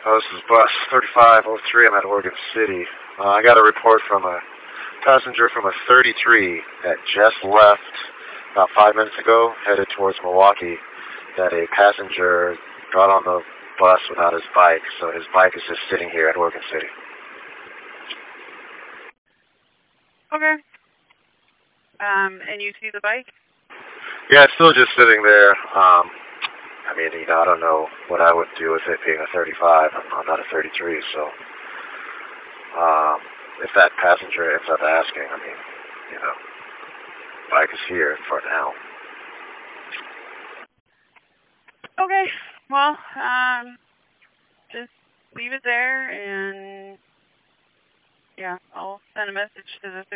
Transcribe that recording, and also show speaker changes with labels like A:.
A: Oh, this is bus 3503. I'm at Oregon City. I got a report from a passenger from a 33 that just left about 5 minutes ago, headed towards Milwaukee, that a passenger got on the bus without his bike, so his bike is just sitting here at Oregon City.
B: Okay. And you see the bike?
A: Yeah, it's still just sitting there. I mean, I don't know what I would do with it being a 35. I'm not a 33, so if that passenger ends up asking, I mean, bike is here for now.
B: Okay. Well, just leave it there, and yeah, I'll send a message to the